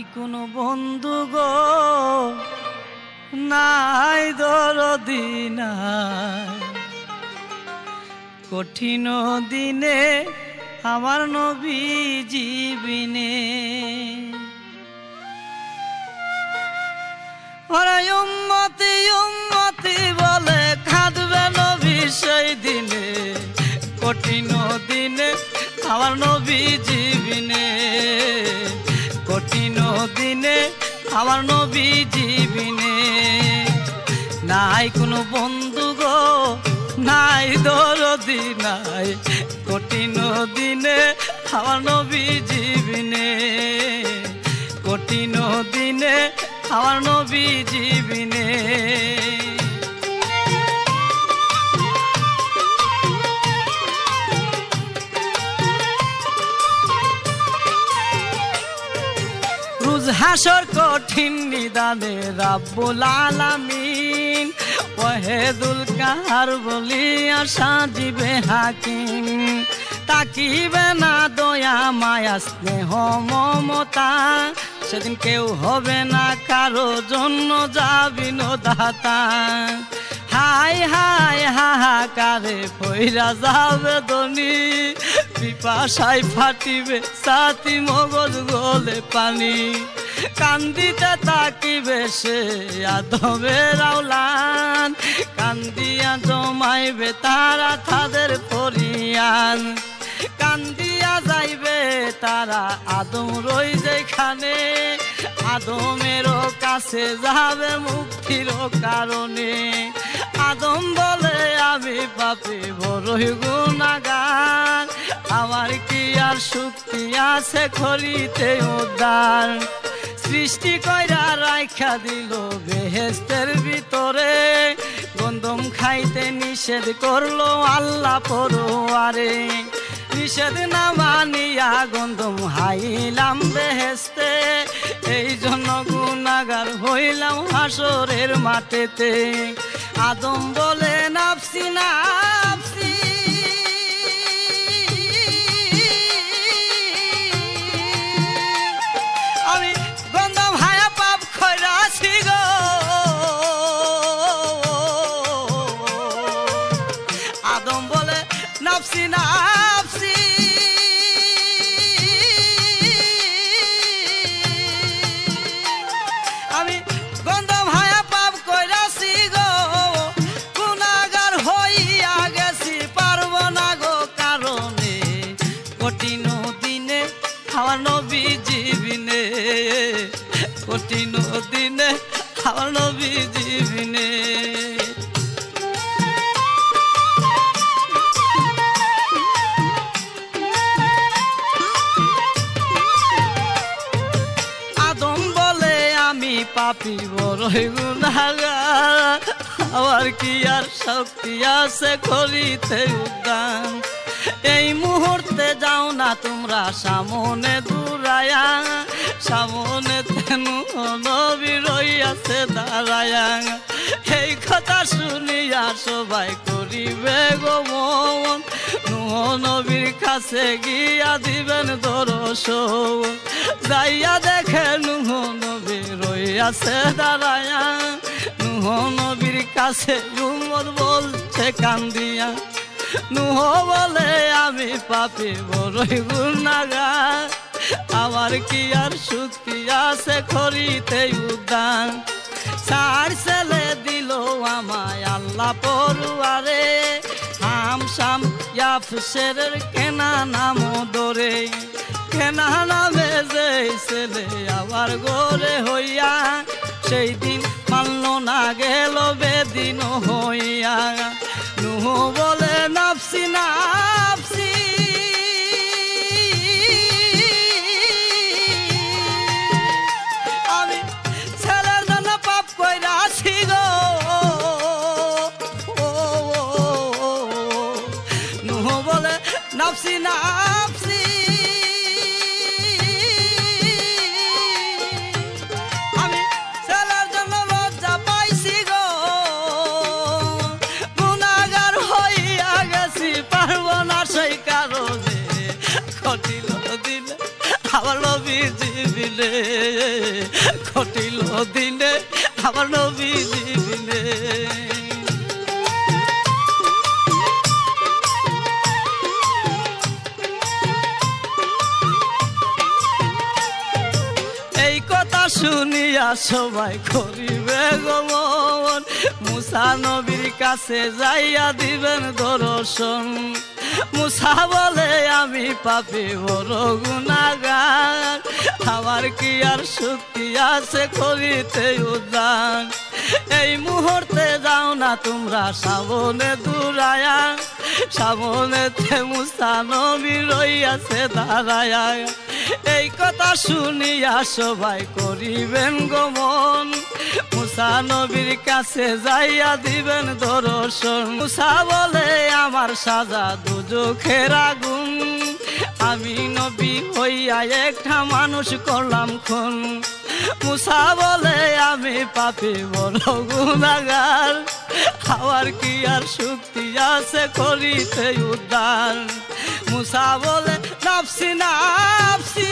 কোনো বন্ধু গো নাই দরদি নাই, কঠিন দিনে আমার নবীজি বিনে। ওরা উম্মতি উম্মতি বলে কাঁদবে নবী সেই দিনে, কঠিন দিনে আমার নবীজি বিনে, কঠিন দিনে আমার নবীজি বিনে। নাই কোনো বন্ধু গো নাই দরদি নাই, কঠিন দিনে আমার নবীজি বিনে, কঠিন দিনে আমার নবীজি বিনে। রোজ হাসর কঠিন নিদানে রাব্বুল আলামিন ওয়াহিদুল কাহার বলিয়া সাজিবে হাকিম। তাকিবে না দয়া মায়া স্নেহ মমতা, সেদিন কেউ হবে না কারো জন্য যাবিন দাতা। হাই হাই হাহাকারে পইরা যাবে দনি, পিপাসায় ফাটিবে ছাতি মগজ গলে পানি। কান্দিতে তাকিবে সে আদমের আওলাদ, কান্দিয়া জমাইবে তারা তাদের পরিয়ান। কান্দিয়া যাইবে তারা আদম রই যেখানে, আদমেরও কাছে যাবে মুক্তির কারণে। আদম বলে আমি পাপী বড়ই গুনাহগার, আমার কি আর শক্তি আছে করিতে উদ্ধার। সৃষ্টি কইরা রাইখা দিল বেহেশতের ভিতরে, গন্ধম খাইতে নিষেধ করলো আল্লাহ পরোয়ারে। নিষেধ না মানিয়া গন্ধম হাইলাম বেহেশতে, এই জন্য গুনাহগার হইলাম হাসরের মাঠেতে। আদম বলে নাফসি নাফসি, আমি গন্ধম হায়া পাপ কইরাছি গো। আদম বলে নাফসি নাফসি, আমি গন্ধম হায়া পাপ কইরাছি গো। গুনাহগার হইয়া গেছি পারবো না গো কারণে, কঠিন দিনে আমার নবীজি বিনে, কঠিন দিনে আমার নবীজি বিনে। আদম বলে আমি পাপী বড়ই গুনাহগার, আমার কি আর শক্তি আছে করিতে উদ্ধার। এই মুহূর্তে যাও না তোমরা সামনে দূরায়া, সামনে তেনু নবী রইয়াছে দাঁড়ায়া। এই কথা শুনিয়া সবাই করিবে গো মন, নূহ নবীর কাছে গিয়া দিবেন দর্শন। যাইয়া দেখে নূহ নবী রইয়াছে দাঁড়ায়া, নূহ নবীর কাছে উম্মত বলছে কান্দিয়া। নূহ বলে আমি পাপী বড়ই গুনাহগার, আমার কি আর শক্তি আছে করিতে উদ্ধার। চার ছেলে দিল আমায় আল্লাহ পরোয়ারে, হাম শাম ইয়াফসেরের কেনা নাম ধরে। কেনা নামে যে ছেলে আবার গরে হইয়া, সেই দিন মানল না গেল বেদিন হইয়া। নূহ বলে নাফসি নাফসি, আমি ছেলের জন্য পাপ কইরাছি গো। নূহ বলে নাফসি নাফসি, আমি ছেলের জন্য লজ্জা পাইছি গো। গুনাহগার হইয়া গেছি পারবো না সেই কারণে, কঠিন দিলে আমার নবীজি বিনে। কঠিল দিনে আমার নবীজি বিনে। এই কথা শুনিয়া সবাই করিবে গমন, মুসা নবীর কাছে যাইয়া দিবেন দর্শন। মুসা বলে আমি পাপী বড় গুনাহগার, আমার কি আর শক্তি আছে করিতে উদ্ধার। এই মুহূর্তে যাও না তোমরা সামনে দূরায়া, সামনেতে মুসা নবী রইয়াছে দাঁড়ায়া। এই কথা শুনিয়া সবাই করিবেন গমন, মুসা নবীর কাছে যাইয়া দিবেন দর্শন। মুসা বলে আমার সাজা দুজখের আগুন, আমি নবী হইয়া একটা মানুষ করলাম খুন। মুসা বলে আমি পাপী বড় গুনাহগার, আমার কি আর শক্তি আছে করিতে উদ্ধার। মুসা বলে নাফসি নাফসি,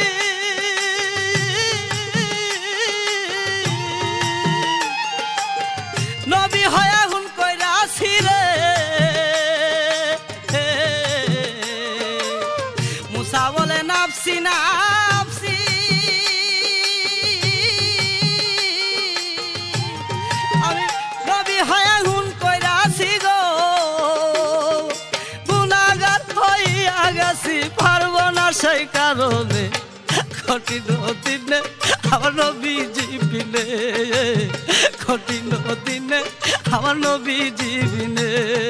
নবী হয়া হুন কইরাছি রে। মুসা বলে নাফসি নাফসি, আমি নবী হয়া হুন কইরাছি গো, গুনাহগার হইয়া গেছি পারব না সেই কারণে, কঠিন দিনে আমার নবীজি বিনে, কঠিন দিনে আমার নবীজি বিনে।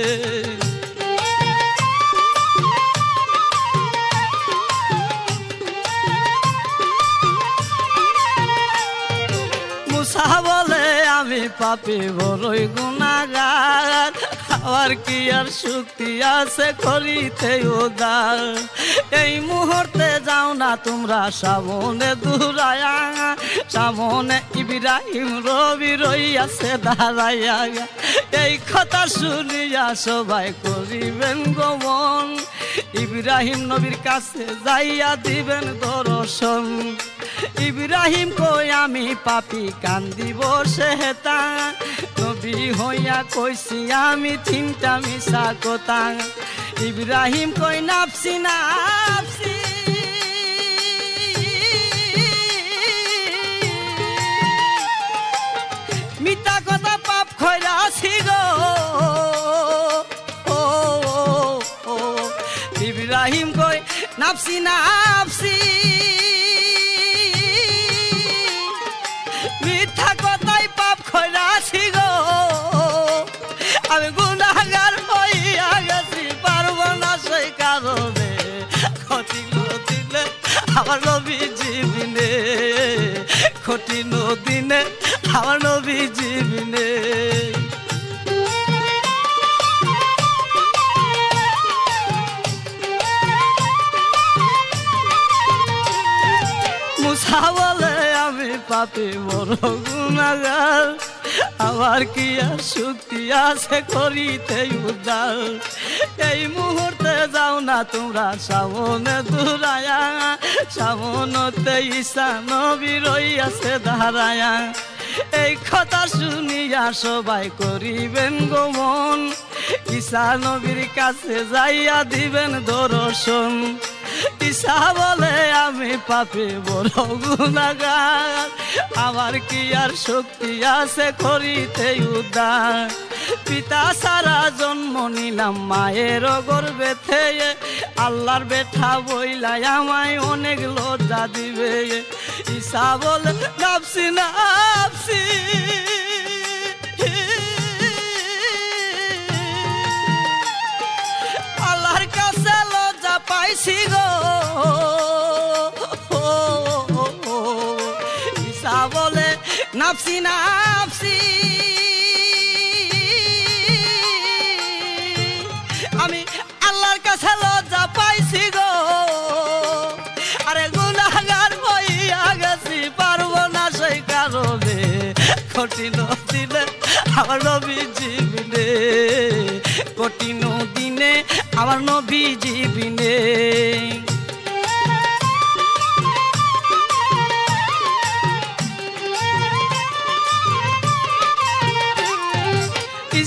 মুসা বলে আমি পাপী বড়ই গুনাহগার, আমার কি আর শক্তি আছে করিতে উদ্ধার। এই মুহূর্তে যাও না তোমরা সামনে দূরায়া, সামনে ইব্রাহিম রবি রইয়াছে দাঁড়াইয়া। এই কথা শুনিয়া সবাই করিবেন গমন, ইব্রাহিম নবীর কাছে যাইয়া দিবেন দর্শন। ইব্রাহিম কই আমি পাপী কান্দিব সেহেতা, নবী হইয়া কইছি আমি তিনটা মিছা কথা। ইব্রাহিম কই নাফসি নাফসি, মিথ্যা কথা পাপ খয়রাছি গো। ইব্রাহিম কই নাফসি নাফসি, মিথ্যা কথাই পাপ খয়রাছি গো, আমি গুনাহগার হইয়া গেছি পারব না সেই কারণে, কঠিন দিনে আমার নবীজি বিনে, কঠিন দিনে আমার নবীজি বিনে। মুসা বলে আমি পাপী বড় গুনাহগার, আমার কি আর শক্তি আছে করিতে উদ্ধার। এই মুহূর্তে যাও না তোমরা সামনে দূরায়া, সামনেতে ঈসা নবী রইয়াছে দাঁড়ায়া। এই কথা শুনিয়া সবাই করিবেন গমন, ঈসা নবীর কাছে যাইয়া দিবেন দর্শন। ঈসা বলে আমি পাপী বড় গুনাহগার, আমার কি আর শক্তি আছে করিতে উদ্ধার। পিতা সারা জন্ম নিলাম মায়ের গর্ভে থেকে, আল্লাহর বেটা বইলাই আমায় অনেক লজ্জা দিবে। ঈসা বলে নাফসি নাফসি, আল্লাহর কাছে লজ্জা পাইছি গো। ঈসা বলে নাফসি নাফসি, আমি আল্লাহর কাছে লজ্জা পাইছি গো। আরে গুনাহগার হইয়া গেছি পারব না সেই কারণে, কঠিন দিনে আমার নবীজি বিনে, কঠিন দিনে আমার নবীজি বিনে।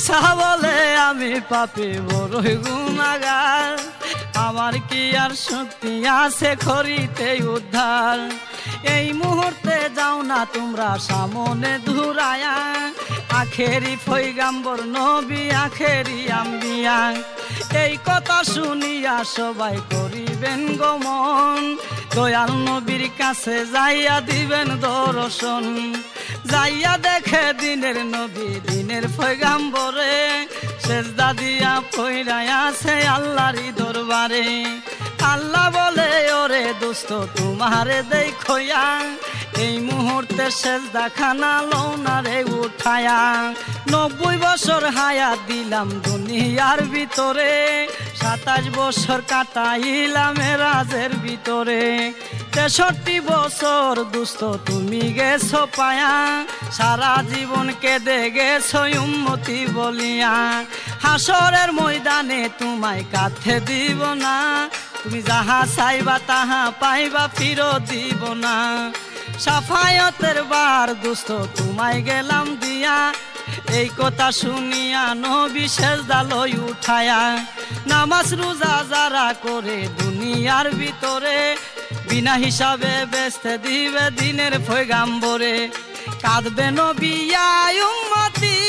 মিছা বলে আমি পাপী বড়ই গুনাহগার, আমার কি আর শক্তি আছে করিতে উদ্ধার। এই মুহূর্তে যাও না তোমরা সামনে ধুরায়া, আখেরি পয়গাম্বর নবী আখেরি আম্বিয়া। এই কথা শুনিয়া সবাই করিবেন গমন, দয়াল নবীর কাছে যাইয়া দিবেন দর্শন। যাইয়া দেখে দিনের নবী দিনের পয়গাম্বরে, সেজদা দিয়া পইড়াই আছে আল্লাহরই দরবারে। আল্লাহ বলে ওরে দোস্ত তোমারে দেখয়া, এই মুহূর্তে সেজদা খানা লওনারে উঠায়া। 90 বছর হায়াত দিলাম দুনিয়ার ভিতরে, 27 বছর কাটাইলাম মেরাজের ভিতরে। 63 বছর দোস্ত তুমি গেছো পায়া, সারা জীবন কেঁদে গেছো উম্মতি বলিয়া। হাসরের ময়দানে তোমায় কাঁদতে দিব না, তুমি যাহা চাইবা তাহা পাইবা ফিরত দিব না। সাফায়াতের বার দোস্ত তোমায় গেলাম দিয়া, এই কথা শুনিয়া নবী সেজদা লই উঠায়া। নামাজ রোজা যারা করে দুনিয়ার ভিতরে, বিনা হিসাবে বেচতে দিবে দিনের পয়গাম্বরে। কাঁদবে নবী ইয়া উম্মতি,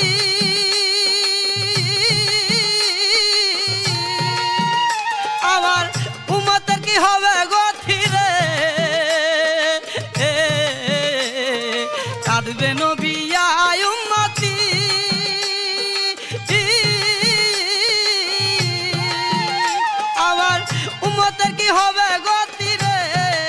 আমার উম্মতের কি হবে গতি রে। কাঁদবে নবী ইয়া উম্মতি, আমার উম্মতের কি হবে গতি রে।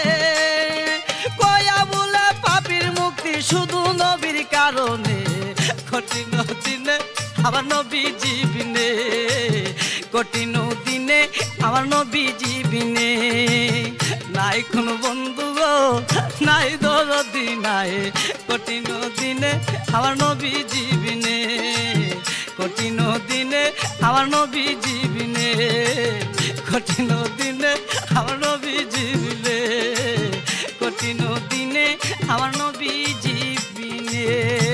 কয়া বলে পাপীর মুক্তি শুধু নবীর কারণে, কঠিন দিনে আমার নবী জীবনে, কঠিন দিনে আমার নবী জীবনে। নাই কোনো বন্ধু গো নাই দরদি নাই, কঠিন দিনে আমার নবী জীবনে, কঠিন দিনে আমার নবী জীবনে, কঠিন দিনে আমার নবী জীবনে, কঠিন দিনে আমার নবী জীবনে।